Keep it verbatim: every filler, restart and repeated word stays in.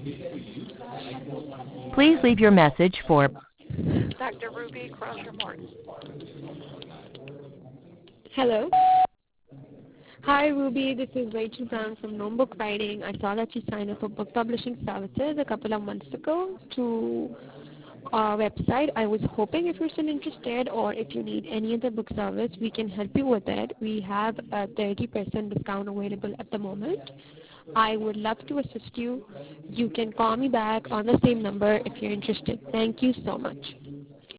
Please leave your message for Doctor Ruby Crosser-Morton. Hello. Hi, Ruby. This is Rachel Brown from Gnome Book Writing. I saw that you signed up for book publishing services a couple of months ago to our website. I was hoping if you're still interested or if you need any other book service, we can help you with it. We have a thirty percent discount available at the moment. I would love to assist you. You can call me back on the same number if you're interested. Thank you so much.